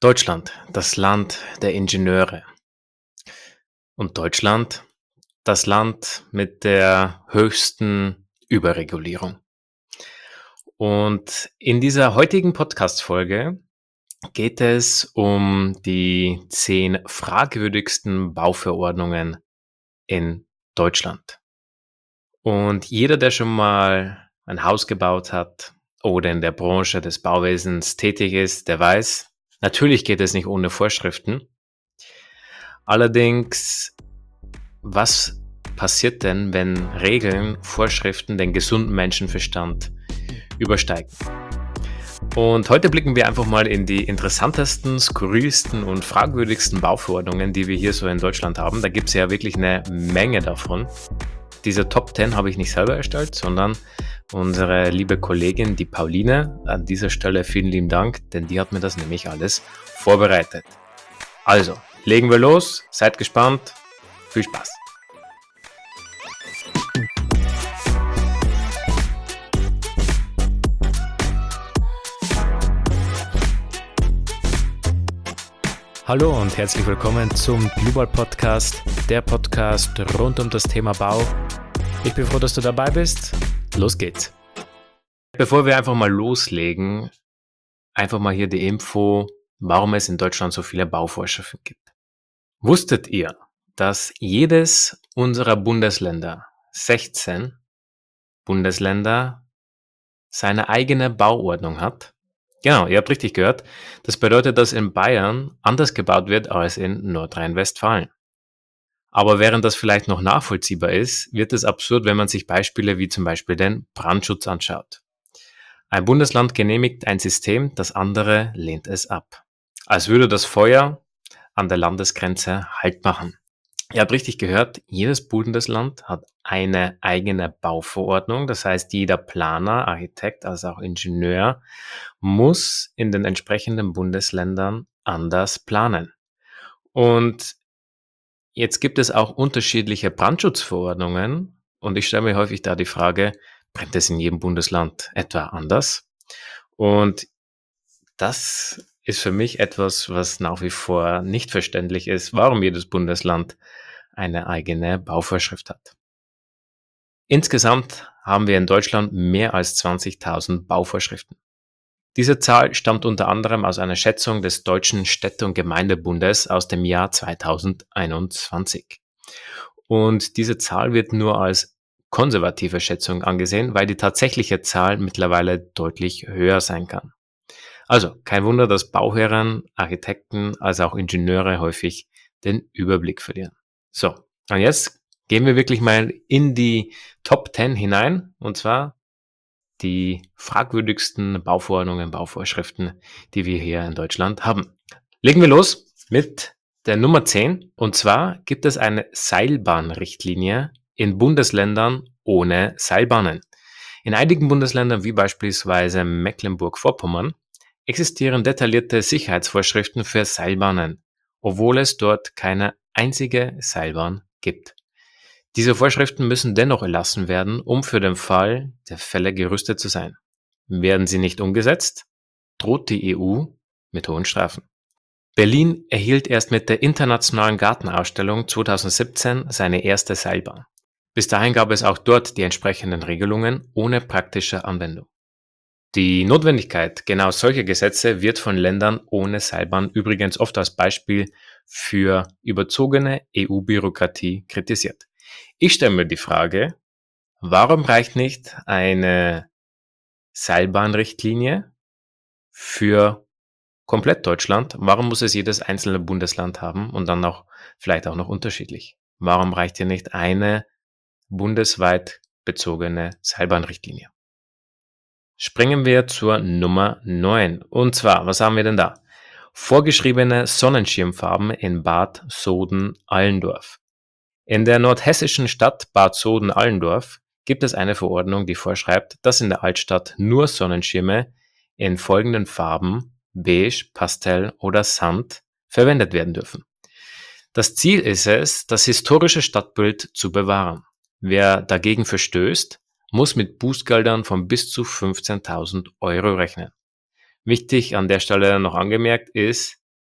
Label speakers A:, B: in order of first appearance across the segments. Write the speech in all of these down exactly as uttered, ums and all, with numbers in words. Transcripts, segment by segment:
A: Deutschland, das Land der Ingenieure. Und Deutschland, das Land mit der höchsten Überregulierung. Und in dieser heutigen Podcast-Folge geht es um die zehn fragwürdigsten Bauverordnungen in Deutschland. Und jeder, der schon mal ein Haus gebaut hat oder in der Branche des Bauwesens tätig ist, der weiß, natürlich geht es nicht ohne Vorschriften. Allerdings, was passiert denn, wenn Regeln, Vorschriften den gesunden Menschenverstand übersteigen? Und heute blicken wir einfach mal in die interessantesten, skurrilsten und fragwürdigsten Bauverordnungen, die wir hier so in Deutschland haben. Da gibt es ja wirklich eine Menge davon. Diese Top zehn habe ich nicht selber erstellt, sondern unsere liebe Kollegin, die Pauline. An dieser Stelle vielen lieben Dank, denn die hat mir das nämlich alles vorbereitet. Also, legen wir los, seid gespannt, viel Spaß! Hallo und herzlich willkommen zum Global Podcast, der Podcast rund um das Thema Bau. Ich bin froh, dass du dabei bist. Los geht's. Bevor wir einfach mal loslegen, einfach mal hier die Info, warum es in Deutschland so viele Bauvorschriften gibt. Wusstet ihr, dass jedes unserer Bundesländer, sechzehn Bundesländer, seine eigene Bauordnung hat? Genau, ihr habt richtig gehört. Das bedeutet, dass in Bayern anders gebaut wird als in Nordrhein-Westfalen. Aber während das vielleicht noch nachvollziehbar ist, wird es absurd, wenn man sich Beispiele wie zum Beispiel den Brandschutz anschaut. Ein Bundesland genehmigt ein System, das andere lehnt es ab. Als würde das Feuer an der Landesgrenze Halt machen. Ihr habt richtig gehört, jedes Bundesland hat eine eigene Bauverordnung. Das heißt, jeder Planer, Architekt, als auch Ingenieur muss in den entsprechenden Bundesländern anders planen. Und jetzt gibt es auch unterschiedliche Brandschutzverordnungen. Und ich stelle mir häufig da die Frage, brennt es in jedem Bundesland etwa anders? Und das ist für mich etwas, was nach wie vor nicht verständlich ist, warum jedes Bundesland eine eigene Bauvorschrift hat. Insgesamt haben wir in Deutschland mehr als zwanzigtausend Bauvorschriften. Diese Zahl stammt unter anderem aus einer Schätzung des Deutschen Städte- und Gemeindebundes aus dem Jahr zweitausendeinundzwanzig. Und diese Zahl wird nur als konservative Schätzung angesehen, weil die tatsächliche Zahl mittlerweile deutlich höher sein kann. Also kein Wunder, dass Bauherren, Architekten als auch Ingenieure häufig den Überblick verlieren. So, und jetzt gehen wir wirklich mal in die Top zehn hinein, und zwar die fragwürdigsten Bauverordnungen, Bauvorschriften, die wir hier in Deutschland haben. Legen wir los mit der Nummer zehn, und zwar gibt es eine Seilbahnrichtlinie in Bundesländern ohne Seilbahnen. In einigen Bundesländern, wie beispielsweise Mecklenburg-Vorpommern, existieren detaillierte Sicherheitsvorschriften für Seilbahnen, obwohl es dort keine einzige Seilbahn gibt. Diese Vorschriften müssen dennoch erlassen werden, um für den Fall der Fälle gerüstet zu sein. Werden sie nicht umgesetzt, droht die E U mit hohen Strafen. Berlin erhielt erst mit der Internationalen Gartenausstellung zweitausendsiebzehn seine erste Seilbahn. Bis dahin gab es auch dort die entsprechenden Regelungen ohne praktische Anwendung. Die Notwendigkeit genau solcher Gesetze wird von Ländern ohne Seilbahn übrigens oft als Beispiel für überzogene E U-Bürokratie kritisiert. Ich stelle mir die Frage, warum reicht nicht eine Seilbahnrichtlinie für komplett Deutschland? Warum muss es jedes einzelne Bundesland haben und dann auch vielleicht auch noch unterschiedlich? Warum reicht hier nicht eine bundesweit bezogene Seilbahnrichtlinie? Springen wir zur Nummer neun. Und zwar, was haben wir denn da? Vorgeschriebene Sonnenschirmfarben in Bad Soden-Allendorf. In der nordhessischen Stadt Bad Soden-Allendorf gibt es eine Verordnung, die vorschreibt, dass in der Altstadt nur Sonnenschirme in folgenden Farben, beige, Pastell oder Sand, verwendet werden dürfen. Das Ziel ist es, das historische Stadtbild zu bewahren. Wer dagegen verstößt, muss mit Bußgeldern von bis zu fünfzehntausend Euro rechnen. Wichtig an der Stelle noch angemerkt ist,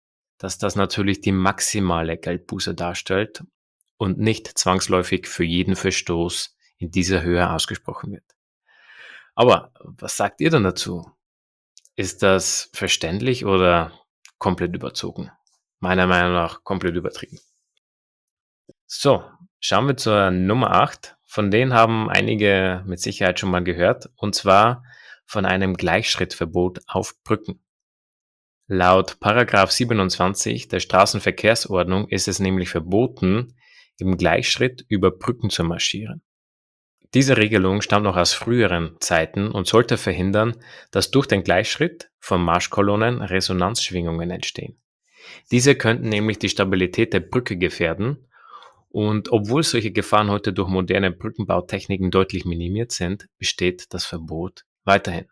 A: dass das natürlich die maximale Geldbuße darstellt und nicht zwangsläufig für jeden Verstoß in dieser Höhe ausgesprochen wird. Aber was sagt ihr denn dazu? Ist das verständlich oder komplett überzogen? Meiner Meinung nach komplett übertrieben. So, schauen wir zur Nummer acht. Von denen haben einige mit Sicherheit schon mal gehört, und zwar von einem Gleichschrittverbot auf Brücken. Laut Paragraph siebenundzwanzig der Straßenverkehrsordnung ist es nämlich verboten, im Gleichschritt über Brücken zu marschieren. Diese Regelung stammt noch aus früheren Zeiten und sollte verhindern, dass durch den Gleichschritt von Marschkolonnen Resonanzschwingungen entstehen. Diese könnten nämlich die Stabilität der Brücke gefährden, und obwohl solche Gefahren heute durch moderne Brückenbautechniken deutlich minimiert sind, besteht das Verbot weiterhin.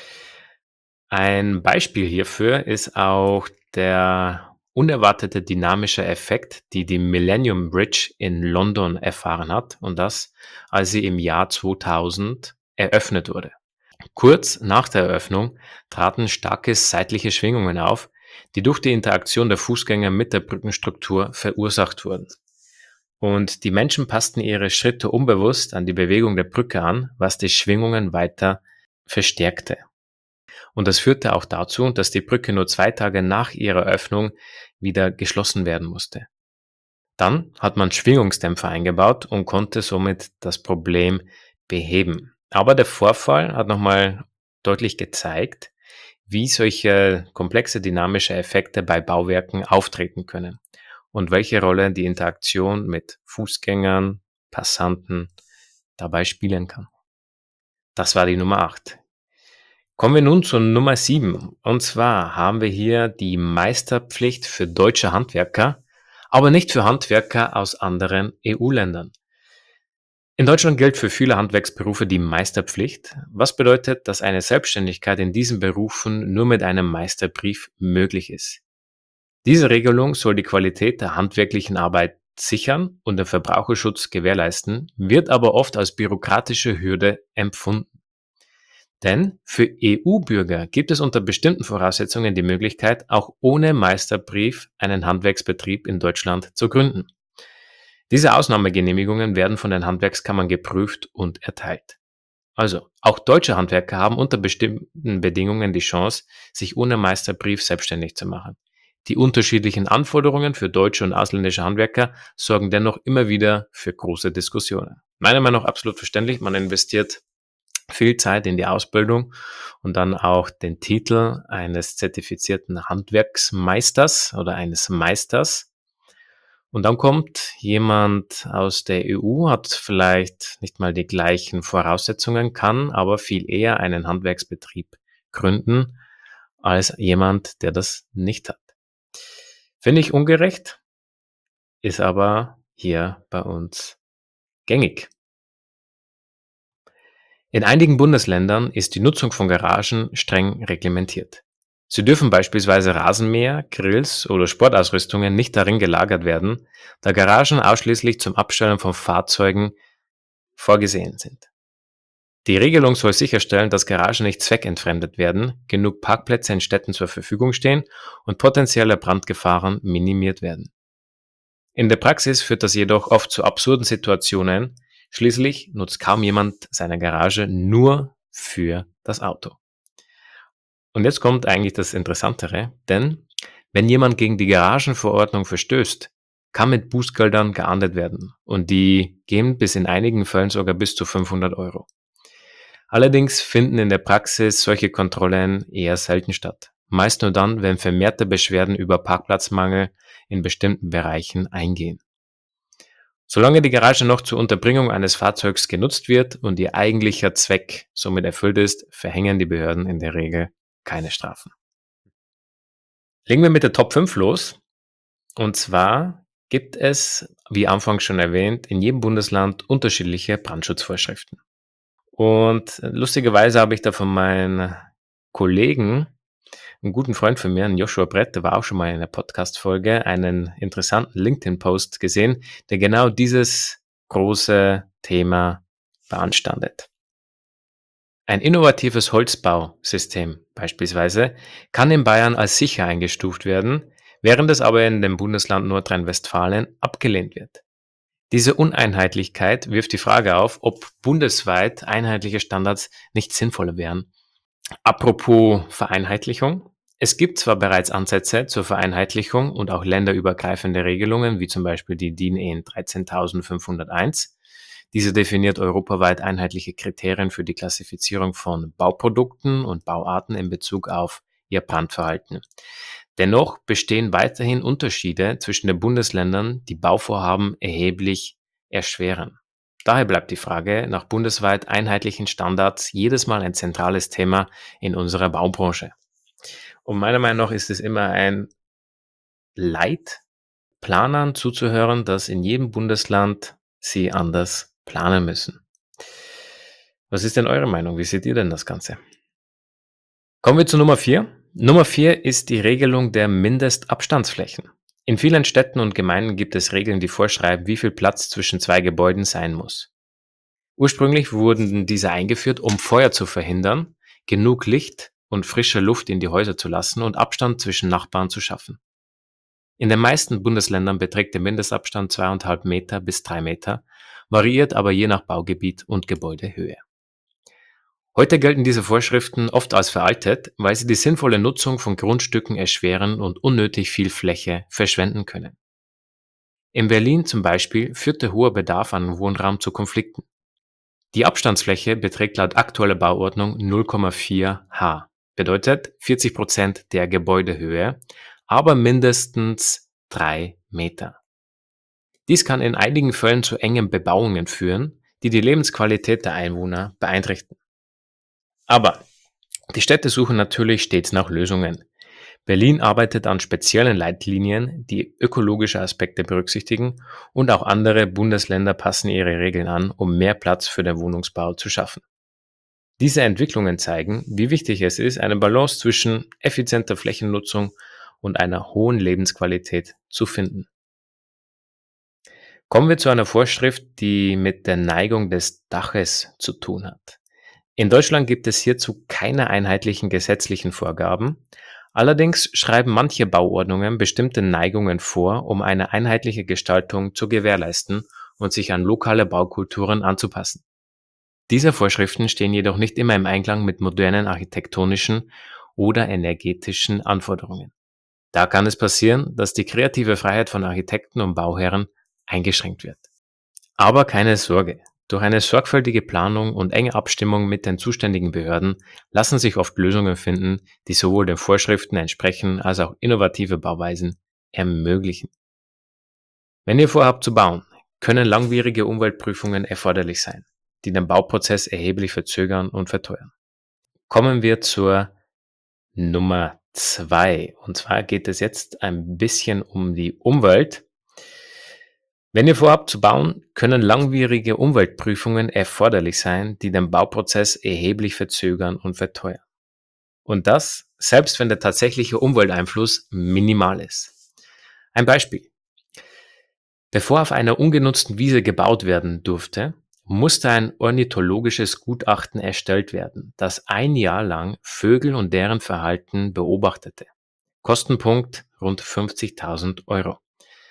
A: Ein Beispiel hierfür ist auch der unerwartete dynamische Effekt, die die Millennium Bridge in London erfahren hat, und das, als sie im Jahr zweitausend eröffnet wurde. Kurz nach der Eröffnung traten starke seitliche Schwingungen auf, die durch die Interaktion der Fußgänger mit der Brückenstruktur verursacht wurden. Und die Menschen passten ihre Schritte unbewusst an die Bewegung der Brücke an, was die Schwingungen weiter verstärkte. Und das führte auch dazu, dass die Brücke nur zwei Tage nach ihrer Öffnung wieder geschlossen werden musste. Dann hat man Schwingungsdämpfer eingebaut und konnte somit das Problem beheben. Aber der Vorfall hat nochmal deutlich gezeigt, wie solche komplexe dynamische Effekte bei Bauwerken auftreten können und welche Rolle die Interaktion mit Fußgängern, Passanten dabei spielen kann. Das war die Nummer acht. Kommen wir nun zur Nummer sieben. Und zwar haben wir hier die Meisterpflicht für deutsche Handwerker, aber nicht für Handwerker aus anderen E U-Ländern. In Deutschland gilt für viele Handwerksberufe die Meisterpflicht, was bedeutet, dass eine Selbstständigkeit in diesen Berufen nur mit einem Meisterbrief möglich ist. Diese Regelung soll die Qualität der handwerklichen Arbeit sichern und den Verbraucherschutz gewährleisten, wird aber oft als bürokratische Hürde empfunden. Denn für E U-Bürger gibt es unter bestimmten Voraussetzungen die Möglichkeit, auch ohne Meisterbrief einen Handwerksbetrieb in Deutschland zu gründen. Diese Ausnahmegenehmigungen werden von den Handwerkskammern geprüft und erteilt. Also, auch deutsche Handwerker haben unter bestimmten Bedingungen die Chance, sich ohne Meisterbrief selbstständig zu machen. Die unterschiedlichen Anforderungen für deutsche und ausländische Handwerker sorgen dennoch immer wieder für große Diskussionen. Meiner Meinung nach absolut verständlich, man investiert viel Zeit in die Ausbildung und dann auch den Titel eines zertifizierten Handwerksmeisters oder eines Meisters. Und dann kommt jemand aus der E U, hat vielleicht nicht mal die gleichen Voraussetzungen, kann aber viel eher einen Handwerksbetrieb gründen als jemand, der das nicht hat. Finde ich ungerecht, ist aber hier bei uns gängig. In einigen Bundesländern ist die Nutzung von Garagen streng reglementiert. Sie dürfen beispielsweise Rasenmäher, Grills oder Sportausrüstungen nicht darin gelagert werden, da Garagen ausschließlich zum Abstellen von Fahrzeugen vorgesehen sind. Die Regelung soll sicherstellen, dass Garagen nicht zweckentfremdet werden, genug Parkplätze in Städten zur Verfügung stehen und potenzielle Brandgefahren minimiert werden. In der Praxis führt das jedoch oft zu absurden Situationen. Schließlich nutzt kaum jemand seine Garage nur für das Auto. Und jetzt kommt eigentlich das Interessantere, denn wenn jemand gegen die Garagenverordnung verstößt, kann mit Bußgeldern geahndet werden und die gehen bis in einigen Fällen sogar bis zu fünfhundert Euro. Allerdings finden in der Praxis solche Kontrollen eher selten statt. Meist nur dann, wenn vermehrte Beschwerden über Parkplatzmangel in bestimmten Bereichen eingehen. Solange die Garage noch zur Unterbringung eines Fahrzeugs genutzt wird und ihr eigentlicher Zweck somit erfüllt ist, verhängen die Behörden in der Regel keine Strafen. Legen wir mit der Top fünf los. Und zwar gibt es, wie anfangs schon erwähnt, in jedem Bundesland unterschiedliche Brandschutzvorschriften. Und lustigerweise habe ich da von meinen Kollegen, einen guten Freund von mir, einen Joshua Brett, der war auch schon mal in der Podcast-Folge, einen interessanten LinkedIn-Post gesehen, der genau dieses große Thema beanstandet. Ein innovatives Holzbausystem beispielsweise kann in Bayern als sicher eingestuft werden, während es aber in dem Bundesland Nordrhein-Westfalen abgelehnt wird. Diese Uneinheitlichkeit wirft die Frage auf, ob bundesweit einheitliche Standards nicht sinnvoller wären. Apropos Vereinheitlichung. Es gibt zwar bereits Ansätze zur Vereinheitlichung und auch länderübergreifende Regelungen, wie zum Beispiel die D I N E N dreizehntausendfünfhunderteins. Diese definiert europaweit einheitliche Kriterien für die Klassifizierung von Bauprodukten und Bauarten in Bezug auf ihr Brandverhalten. Dennoch bestehen weiterhin Unterschiede zwischen den Bundesländern, die Bauvorhaben erheblich erschweren. Daher bleibt die Frage nach bundesweit einheitlichen Standards jedes Mal ein zentrales Thema in unserer Baubranche. Und meiner Meinung nach ist es immer ein Leid, Planern zuzuhören, dass in jedem Bundesland sie anders planen müssen. Was ist denn eure Meinung? Wie seht ihr denn das Ganze? Kommen wir zu Nummer vier. Nummer vier ist die Regelung der Mindestabstandsflächen. In vielen Städten und Gemeinden gibt es Regeln, die vorschreiben, wie viel Platz zwischen zwei Gebäuden sein muss. Ursprünglich wurden diese eingeführt, um Feuer zu verhindern, genug Licht und frische Luft in die Häuser zu lassen und Abstand zwischen Nachbarn zu schaffen. In den meisten Bundesländern beträgt der Mindestabstand zwei Komma fünf Meter bis drei Meter, variiert aber je nach Baugebiet und Gebäudehöhe. Heute gelten diese Vorschriften oft als veraltet, weil sie die sinnvolle Nutzung von Grundstücken erschweren und unnötig viel Fläche verschwenden können. In Berlin zum Beispiel führt der hohe Bedarf an Wohnraum zu Konflikten. Die Abstandsfläche beträgt laut aktueller Bauordnung null Komma vier Ha, bedeutet vierzig Prozent der Gebäudehöhe, aber mindestens drei Meter. Dies kann in einigen Fällen zu engen Bebauungen führen, die die Lebensqualität der Einwohner beeinträchtigen. Aber die Städte suchen natürlich stets nach Lösungen. Berlin arbeitet an speziellen Leitlinien, die ökologische Aspekte berücksichtigen, und auch andere Bundesländer passen ihre Regeln an, um mehr Platz für den Wohnungsbau zu schaffen. Diese Entwicklungen zeigen, wie wichtig es ist, eine Balance zwischen effizienter Flächennutzung und einer hohen Lebensqualität zu finden. Kommen wir zu einer Vorschrift, die mit der Neigung des Daches zu tun hat. In Deutschland gibt es hierzu keine einheitlichen gesetzlichen Vorgaben. Allerdings schreiben manche Bauordnungen bestimmte Neigungen vor, um eine einheitliche Gestaltung zu gewährleisten und sich an lokale Baukulturen anzupassen. Diese Vorschriften stehen jedoch nicht immer im Einklang mit modernen architektonischen oder energetischen Anforderungen. Da kann es passieren, dass die kreative Freiheit von Architekten und Bauherren eingeschränkt wird. Aber keine Sorge. Durch eine sorgfältige Planung und enge Abstimmung mit den zuständigen Behörden lassen sich oft Lösungen finden, die sowohl den Vorschriften entsprechen als auch innovative Bauweisen ermöglichen. Wenn ihr vorhabt zu bauen, können langwierige Umweltprüfungen erforderlich sein, die den Bauprozess erheblich verzögern und verteuern. Kommen wir zur Nummer zwei. Und zwar geht es jetzt ein bisschen um die Umwelt. Wenn ihr vorhabt zu bauen, können langwierige Umweltprüfungen erforderlich sein, die den Bauprozess erheblich verzögern und verteuern. Und das, selbst wenn der tatsächliche Umwelteinfluss minimal ist. Ein Beispiel. Bevor auf einer ungenutzten Wiese gebaut werden durfte, musste ein ornithologisches Gutachten erstellt werden, das ein Jahr lang Vögel und deren Verhalten beobachtete. Kostenpunkt rund fünfzigtausend Euro.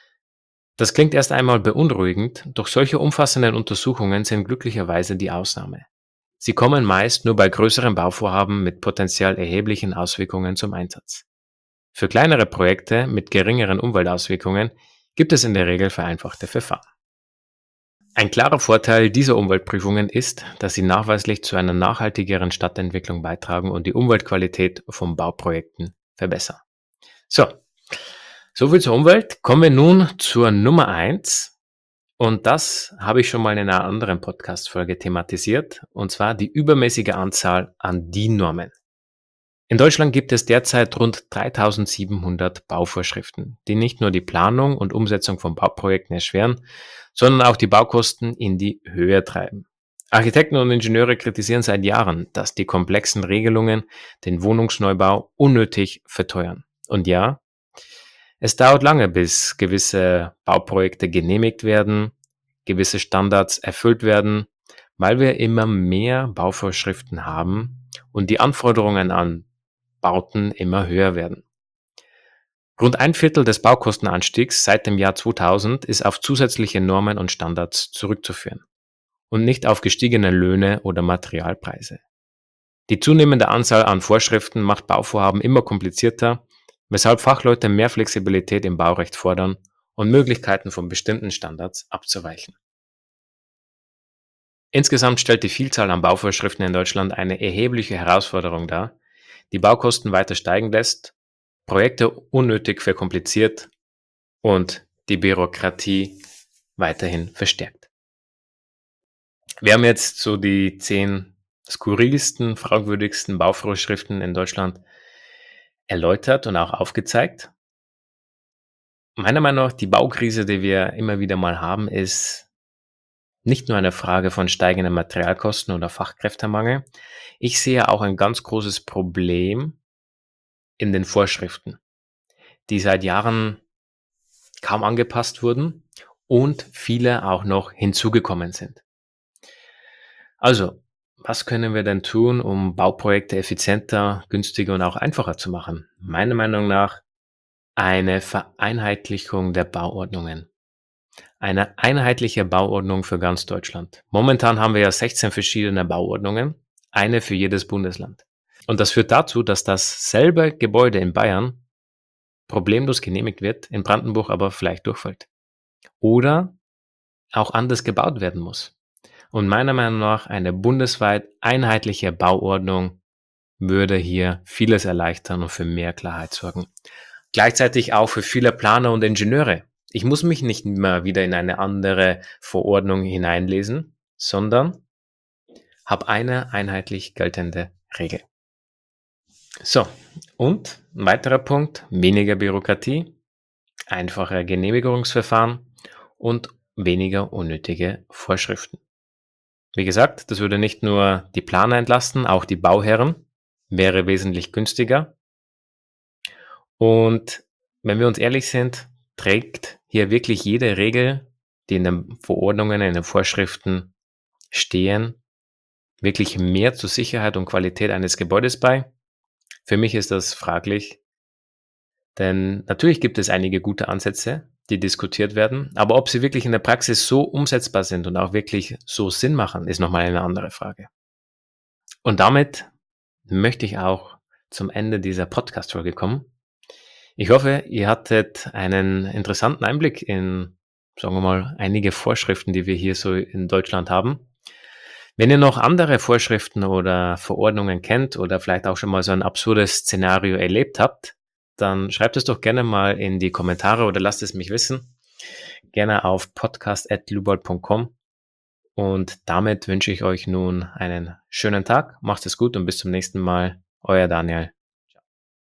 A: Das klingt erst einmal beunruhigend, doch solche umfassenden Untersuchungen sind glücklicherweise die Ausnahme. Sie kommen meist nur bei größeren Bauvorhaben mit potenziell erheblichen Auswirkungen zum Einsatz. Für kleinere Projekte mit geringeren Umweltauswirkungen gibt es in der Regel vereinfachte Verfahren. Ein klarer Vorteil dieser Umweltprüfungen ist, dass sie nachweislich zu einer nachhaltigeren Stadtentwicklung beitragen und die Umweltqualität von Bauprojekten verbessern. So, soviel zur Umwelt. Kommen wir nun zur Nummer eins. Und das habe ich schon mal in einer anderen Podcast-Folge thematisiert, und zwar die übermäßige Anzahl an D I N-Normen. In Deutschland gibt es derzeit rund dreitausendsiebenhundert Bauvorschriften, die nicht nur die Planung und Umsetzung von Bauprojekten erschweren, sondern auch die Baukosten in die Höhe treiben. Architekten und Ingenieure kritisieren seit Jahren, dass die komplexen Regelungen den Wohnungsneubau unnötig verteuern. Und ja, es dauert lange, bis gewisse Bauprojekte genehmigt werden, gewisse Standards erfüllt werden, weil wir immer mehr Bauvorschriften haben und die Anforderungen an Bauten immer höher werden. Rund ein Viertel des Baukostenanstiegs seit dem Jahr zweitausend ist auf zusätzliche Normen und Standards zurückzuführen und nicht auf gestiegene Löhne oder Materialpreise. Die zunehmende Anzahl an Vorschriften macht Bauvorhaben immer komplizierter, weshalb Fachleute mehr Flexibilität im Baurecht fordern und Möglichkeiten von bestimmten Standards abzuweichen. Insgesamt stellt die Vielzahl an Bauvorschriften in Deutschland eine erhebliche Herausforderung dar, die Baukosten weiter steigen lässt, Projekte unnötig verkompliziert und die Bürokratie weiterhin verstärkt. Wir haben jetzt so die zehn skurrilsten, fragwürdigsten Bauvorschriften in Deutschland erläutert und auch aufgezeigt. Meiner Meinung nach, die Baukrise, die wir immer wieder mal haben, ist nicht nur eine Frage von steigenden Materialkosten oder Fachkräftemangel. Ich sehe auch ein ganz großes Problem in den Vorschriften, die seit Jahren kaum angepasst wurden und viele auch noch hinzugekommen sind. Also, was können wir denn tun, um Bauprojekte effizienter, günstiger und auch einfacher zu machen? Meiner Meinung nach eine Vereinheitlichung der Bauordnungen. Eine einheitliche Bauordnung für ganz Deutschland. Momentan haben wir ja sechzehn verschiedene Bauordnungen, eine für jedes Bundesland. Und das führt dazu, dass dasselbe Gebäude in Bayern problemlos genehmigt wird, in Brandenburg aber vielleicht durchfällt. Oder auch anders gebaut werden muss. Und meiner Meinung nach eine bundesweit einheitliche Bauordnung würde hier vieles erleichtern und für mehr Klarheit sorgen. Gleichzeitig auch für viele Planer und Ingenieure. Ich muss mich nicht immer wieder in eine andere Verordnung hineinlesen, sondern habe eine einheitlich geltende Regel. So, und ein weiterer Punkt, weniger Bürokratie, einfache Genehmigungsverfahren und weniger unnötige Vorschriften. Wie gesagt, das würde nicht nur die Planer entlasten, auch die Bauherren, wäre wesentlich günstiger. Und wenn wir uns ehrlich sind, trägt hier wirklich jede Regel, die in den Verordnungen, in den Vorschriften stehen, wirklich mehr zur Sicherheit und Qualität eines Gebäudes bei? Für mich ist das fraglich, denn natürlich gibt es einige gute Ansätze, die diskutiert werden, aber ob sie wirklich in der Praxis so umsetzbar sind und auch wirklich so Sinn machen, ist nochmal eine andere Frage. Und damit möchte ich auch zum Ende dieser Podcast-Folge kommen. Ich hoffe, ihr hattet einen interessanten Einblick in, sagen wir mal, einige Vorschriften, die wir hier so in Deutschland haben. Wenn ihr noch andere Vorschriften oder Verordnungen kennt oder vielleicht auch schon mal so ein absurdes Szenario erlebt habt, dann schreibt es doch gerne mal in die Kommentare oder lasst es mich wissen. Gerne auf podcast at lubold punkt com. Und damit wünsche ich euch nun einen schönen Tag. Macht es gut und bis zum nächsten Mal. Euer Daniel.